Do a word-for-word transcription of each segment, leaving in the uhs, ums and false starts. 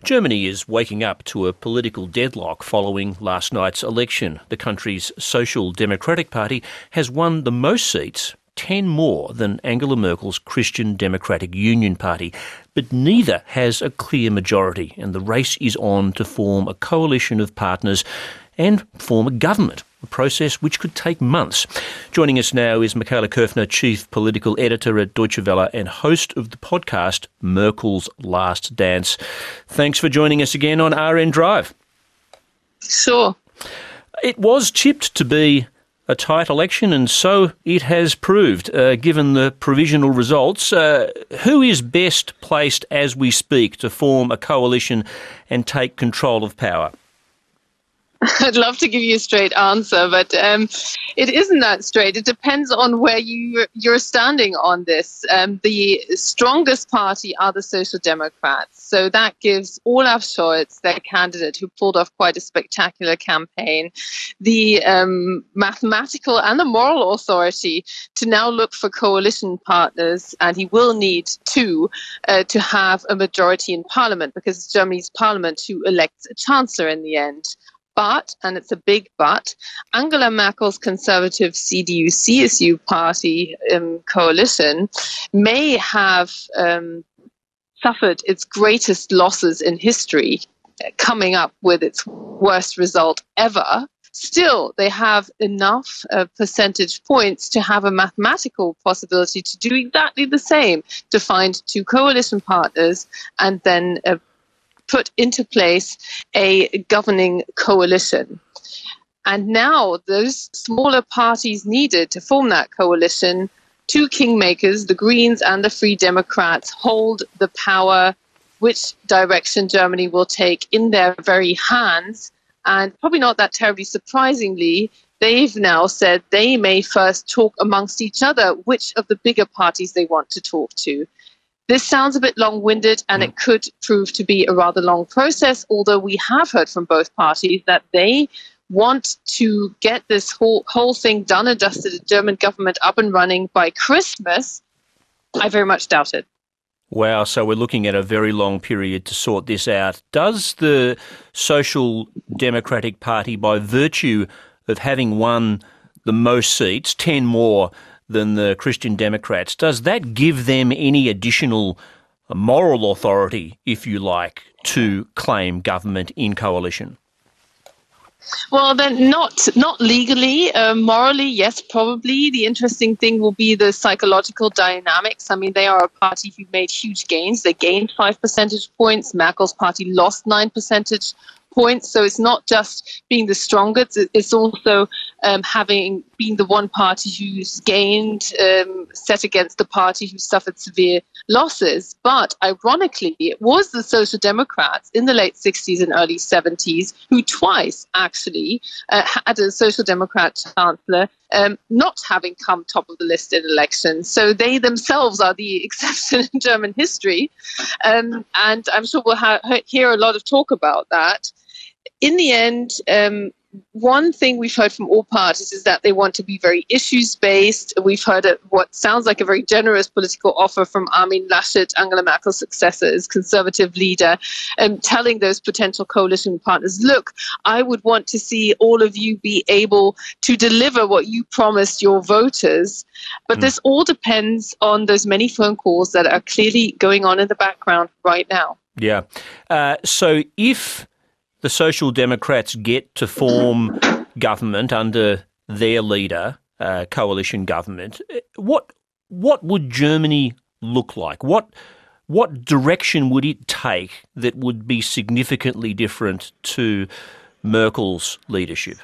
Germany is waking up to a political deadlock following last night's election. The country's Social Democratic Party has won the most seats, ten more than Angela Merkel's Christian Democratic Union Party, but neither has a clear majority, and the race is on to form a coalition of partners and form a government, a process which could take months. Joining us now is Michaela Koerfner, Chief Political Editor at Deutsche Welle and host of the podcast Merkel's Last Dance. Thanks for joining us again on R N Drive. Sure. It was tipped to be a tight election, and so it has proved, uh, given the provisional results. Uh, who is best placed as we speak to form a coalition and take control of power? I'd love to give you a straight answer, but um, it isn't that straight. It depends on where you, you're standing on this. Um, the strongest party are the Social Democrats. So that gives Olaf Scholz, their candidate, who pulled off quite a spectacular campaign, the um, mathematical and the moral authority to now look for coalition partners, and he will need two uh, to have a majority in parliament, because it's Germany's parliament who elects a chancellor in the end. But, and it's a big but, Angela Merkel's conservative C D U C S U party um, coalition may have um, suffered its greatest losses in history, coming up with its worst result ever. Still, they have enough uh, percentage points to have a mathematical possibility to do exactly the same, to find two coalition partners and then uh, put into place a governing coalition. And now those smaller parties needed to form that coalition, two kingmakers, the Greens and the Free Democrats, hold the power, which direction Germany will take, in their very hands. And probably not that terribly surprisingly, they've now said they may first talk amongst each other which of the bigger parties they want to talk to. This sounds a bit long-winded, and it could prove to be a rather long process, although we have heard from both parties that they want to get this whole, whole thing done and dusted, the German government up and running by Christmas. I very much doubt it. Wow, so we're looking at a very long period to sort this out. Does the Social Democratic Party, by virtue of having won the most seats, ten more than the Christian Democrats, does that give them any additional moral authority, if you like, to claim government in coalition? Well, then not not legally. Uh, morally, yes, probably. The interesting thing will be the psychological dynamics. I mean, they are a party who made huge gains. They gained five percentage points. Merkel's party lost nine percentage points. So it's not just being the strongest, it's also um, having been the one party who's gained, um, set against the party who suffered severe losses. But ironically, it was the Social Democrats in the late sixties and early seventies who twice actually uh, had a Social Democrat chancellor, um, not having come top of the list in elections. So they themselves are the exception in German history. Um, and I'm sure we'll ha- hear a lot of talk about that. In the end, um, one thing we've heard from all parties is that they want to be very issues-based. We've heard a, what sounds like a very generous political offer from Armin Laschet, Angela Merkel's successor as conservative leader, um, telling those potential coalition partners, look, I would want to see all of you be able to deliver what you promised your voters. But mm. this all depends on those many phone calls that are clearly going on in the background right now. Yeah. Uh, so if the Social Democrats get to form government under their leader, uh, coalition government, what what would Germany look like? What what direction would it take that would be significantly different to Merkel's leadership?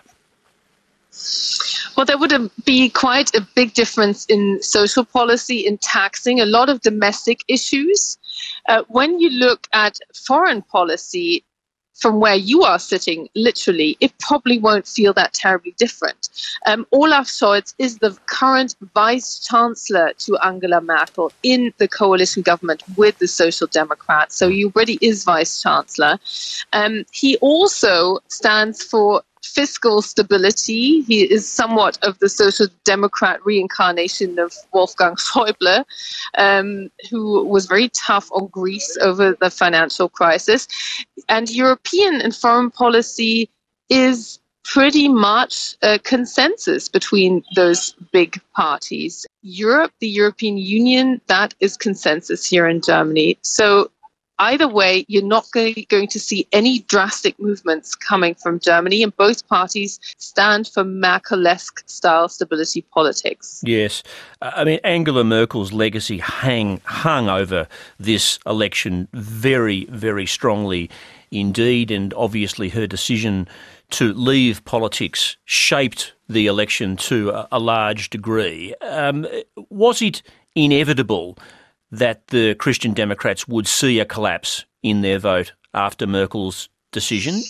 Well, there would be quite a big difference in social policy, in taxing, a lot of domestic issues. Uh, when you look at foreign policy, from where you are sitting, literally, it probably won't feel that terribly different. Um, Olaf Scholz is the current vice-chancellor to Angela Merkel in the coalition government with the Social Democrats, so he already is vice-chancellor. Um, he also stands for fiscal stability. He is somewhat of the social democrat reincarnation of Wolfgang Schäuble, um, who was very tough on Greece over the financial crisis. And European and foreign policy is pretty much a consensus between those big parties. Europe, the European Union, that is consensus here in Germany. So either way, you're not going to see any drastic movements coming from Germany, and both parties stand for Merkel-esque style stability politics. Yes. I mean, Angela Merkel's legacy hang, hung over this election very, very strongly indeed, and obviously her decision to leave politics shaped the election to a, a large degree. Um, was it inevitable that the Christian Democrats would see a collapse in their vote after Merkel's decision?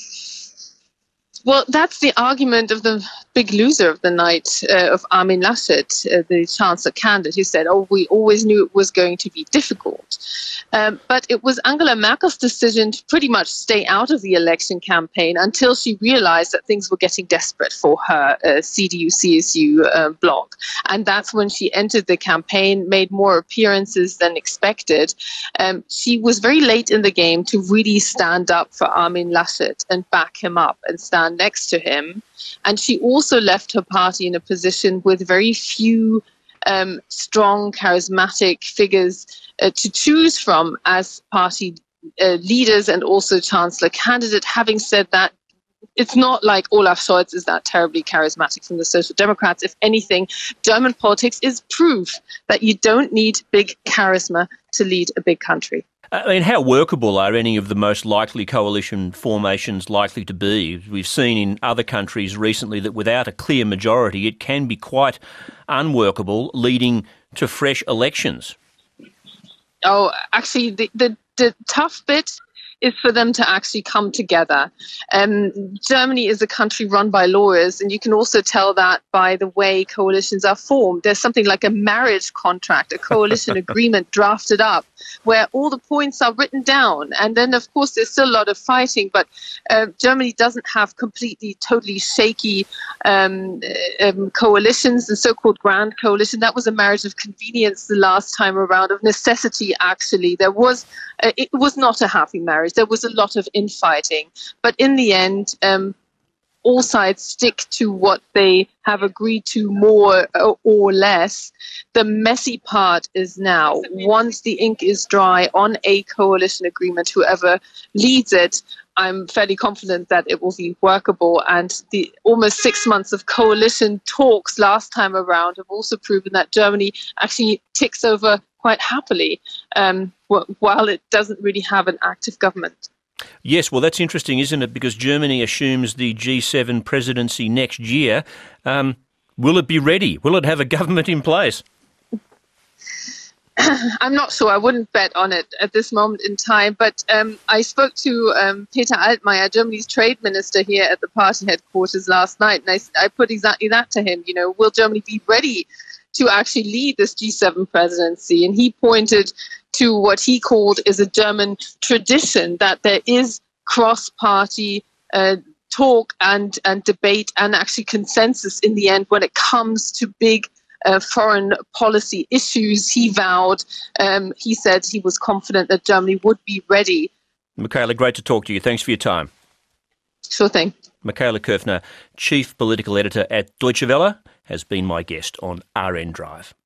Well, that's the argument of the big loser of the night, uh, of Armin Laschet, uh, the Chancellor candidate, who said, oh, we always knew it was going to be difficult. Um, but it was Angela Merkel's decision to pretty much stay out of the election campaign until she realized that things were getting desperate for her uh, C D U C S U uh, bloc. And that's when she entered the campaign, made more appearances than expected. Um, she was very late in the game to really stand up for Armin Laschet and back him up and stand next to him. And she also left her party in a position with very few um, strong, charismatic figures uh, to choose from as party uh, leaders and also chancellor candidate. Having said that, it's not like Olaf Scholz is that terribly charismatic from the Social Democrats. If anything, German politics is proof that you don't need big charisma to lead a big country. I mean, how workable are any of the most likely coalition formations likely to be? We've seen in other countries recently that without a clear majority, it can be quite unworkable, leading to fresh elections. Oh, actually, the, the, the tough bit is for them to actually come together. Um, Germany is a country run by lawyers, and you can also tell that by the way coalitions are formed. There's something like a marriage contract, a coalition agreement drafted up, where all the points are written down. And then, of course, there's still a lot of fighting, but uh, Germany doesn't have completely, totally shaky um, um, coalitions, the so-called Grand Coalition. That was a marriage of convenience the last time around, of necessity, actually. There was, uh, it was not a happy marriage. There was a lot of infighting. But in the end, um, all sides stick to what they have agreed to more or less. The messy part is now, once the ink is dry on a coalition agreement, whoever leads it, I'm fairly confident that it will be workable. And the almost six months of coalition talks last time around have also proven that Germany actually ticks over quite happily, um, while it doesn't really have an active government. Yes, well, that's interesting, isn't it? Because Germany assumes the G seven presidency next year. Um, will it be ready? Will it have a government in place? I'm not sure. I wouldn't bet on it at this moment in time. But um, I spoke to um, Peter Altmaier, Germany's trade minister, here at the party headquarters last night, and I, I put exactly that to him. You know, will Germany be ready to actually lead this G seven presidency? And he pointed to what he called is a German tradition, that there is cross-party uh, talk and, and debate and actually consensus in the end when it comes to big uh, foreign policy issues. He vowed, um, he said he was confident that Germany would be ready. Michaela, great to talk to you. Thanks for your time. Sure thing. Michaela Köfner, Chief Political Editor at Deutsche Welle, has been my guest on R N Drive.